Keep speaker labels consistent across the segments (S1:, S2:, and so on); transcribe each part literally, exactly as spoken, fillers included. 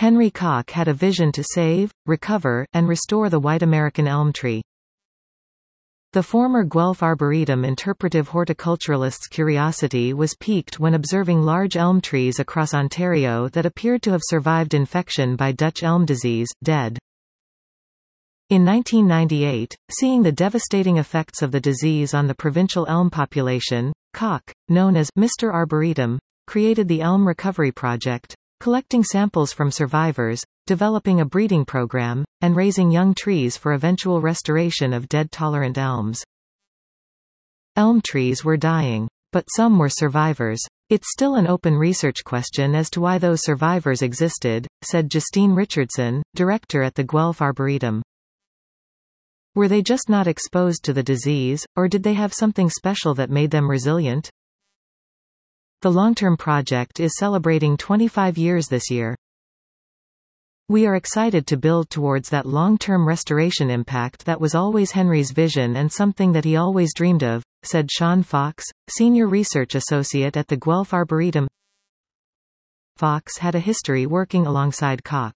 S1: Henry Koch had a vision to save, recover, and restore the white American elm tree. The former Guelph Arboretum interpretive horticulturalist's curiosity was piqued when observing large elm trees across Ontario that appeared to have survived infection by Dutch elm disease, dead. In nineteen ninety-eight, seeing the devastating effects of the disease on the provincial elm population, Koch, known as Mister Arboretum, created the Elm Recovery Project, collecting samples from survivors, developing a breeding program, and raising young trees for eventual restoration of dead tolerant elms. Elm trees were dying. But some were survivors. It's still an open research question as to why those survivors existed, said Justine Richardson, director at the Guelph Arboretum. Were they just not exposed to the disease, or did they have something special that made them resilient? The long-term project is celebrating twenty-five years this year. We are excited to build towards that long-term restoration impact that was always Henry's vision and something that he always dreamed of, said Sean Fox, senior research associate at the Guelph Arboretum. Fox had a history working alongside Koch.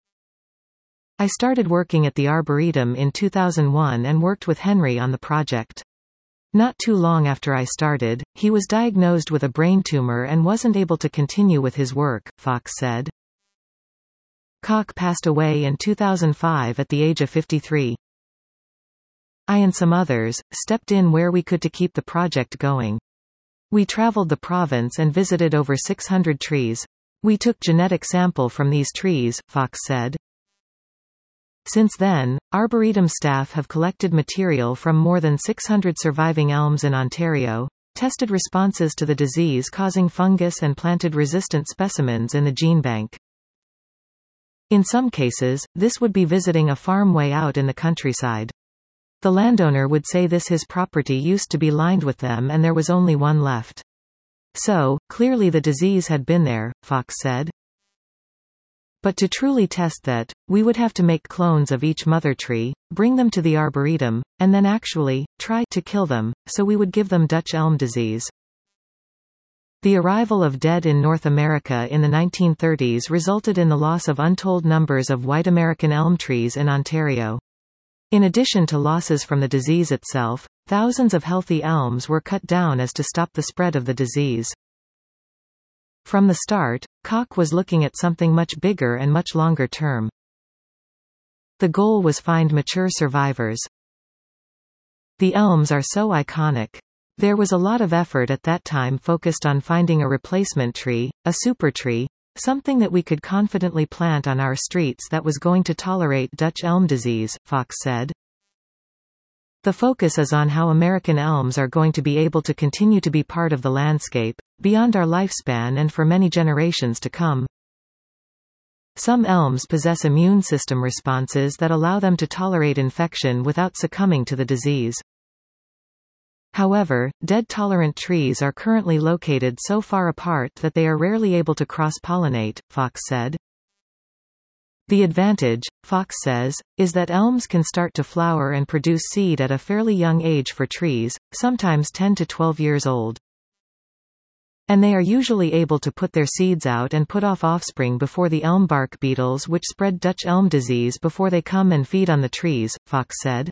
S1: I started working at the Arboretum in two thousand one and worked with Henry on the project. Not too long after I started, he was diagnosed with a brain tumor and wasn't able to continue with his work, Fox said. Koch passed away in two thousand five at the age of fifty-three. I and some others stepped in where we could to keep the project going. We traveled the province and visited over six hundred trees. We took genetic sample from these trees, Fox said. Since then, Arboretum staff have collected material from more than six hundred surviving elms in Ontario, tested responses to the disease-causing fungus and planted resistant specimens in the gene bank. In some cases, this would be visiting a farm way out in the countryside. The landowner would say this his property used to be lined with them and there was only one left. So, clearly the disease had been there, Fox said. But to truly test that, we would have to make clones of each mother tree, bring them to the Arboretum, and then actually, try to kill them, so we would give them Dutch elm disease. The arrival of dead in North America in the nineteen thirties resulted in the loss of untold numbers of white American elm trees in Ontario. In addition to losses from the disease itself, thousands of healthy elms were cut down as to stop the spread of the disease. From the start, Koch was looking at something much bigger and much longer term. The goal was find mature survivors. The elms are so iconic. There was a lot of effort at that time focused on finding a replacement tree, a super tree, something that we could confidently plant on our streets that was going to tolerate Dutch elm disease, Fox said. The focus is on how American elms are going to be able to continue to be part of the landscape, beyond our lifespan and for many generations to come. Some elms possess immune system responses that allow them to tolerate infection without succumbing to the disease. However, dead-tolerant trees are currently located so far apart that they are rarely able to cross-pollinate, Fox said. The advantage, Fox says, is that elms can start to flower and produce seed at a fairly young age for trees, sometimes ten to twelve years old. And they are usually able to put their seeds out and put off offspring before the elm bark beetles which spread Dutch elm disease before they come and feed on the trees, Fox said.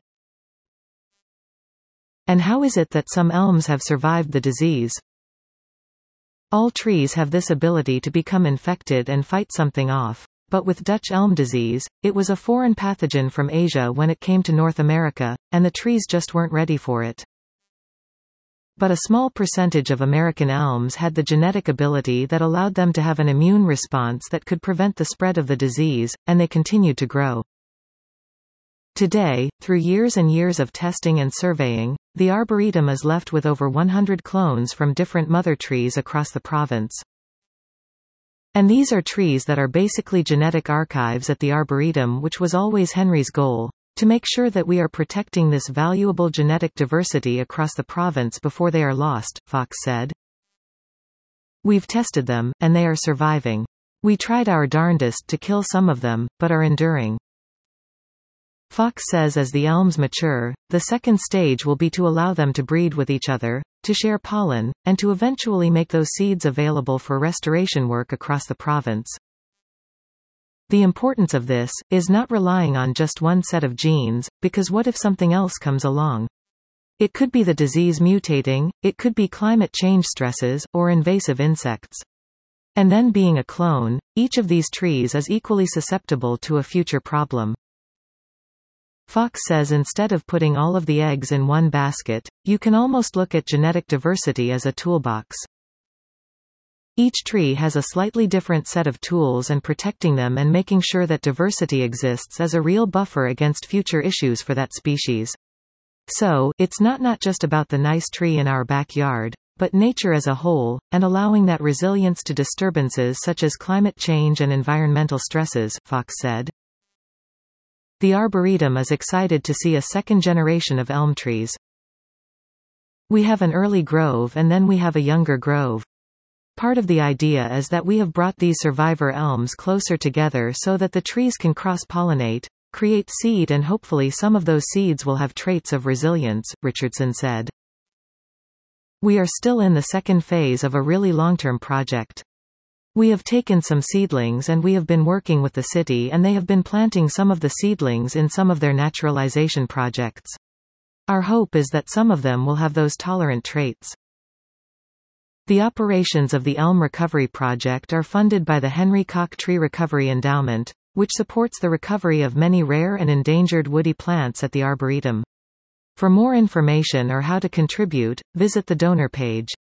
S1: And how is it that some elms have survived the disease? All trees have this ability to become infected and fight something off. But with Dutch elm disease, it was a foreign pathogen from Asia when it came to North America, and the trees just weren't ready for it. But a small percentage of American elms had the genetic ability that allowed them to have an immune response that could prevent the spread of the disease, and they continued to grow. Today, through years and years of testing and surveying, the Arboretum is left with over one hundred clones from different mother trees across the province. And these are trees that are basically genetic archives at the Arboretum, which was always Henry's goal, to make sure that we are protecting this valuable genetic diversity across the province before they are lost, Fox said. We've tested them, and they are surviving. We tried our darndest to kill some of them, but are enduring. Fox says as the elms mature, the second stage will be to allow them to breed with each other, to share pollen, and to eventually make those seeds available for restoration work across the province. The importance of this is not relying on just one set of genes, because what if something else comes along? It could be the disease mutating, it could be climate change stresses, or invasive insects. And then being a clone, each of these trees is equally susceptible to a future problem. Fox says instead of putting all of the eggs in one basket, you can almost look at genetic diversity as a toolbox. Each tree has a slightly different set of tools, and protecting them and making sure that diversity exists is a real buffer against future issues for that species. So, it's not not just about the nice tree in our backyard, but nature as a whole, and allowing that resilience to disturbances such as climate change and environmental stresses, Fox said. The Arboretum is excited to see a second generation of elm trees. We have an early grove and then we have a younger grove. Part of the idea is that we have brought these survivor elms closer together so that the trees can cross-pollinate, create seed, and hopefully some of those seeds will have traits of resilience, Richardson said. We are still in the second phase of a really long-term project. We have taken some seedlings and we have been working with the city, and they have been planting some of the seedlings in some of their naturalization projects. Our hope is that some of them will have those tolerant traits. The operations of the Elm Recovery Project are funded by the Henry Koch Tree Recovery Endowment, which supports the recovery of many rare and endangered woody plants at the Arboretum. For more information or how to contribute, visit the donor page.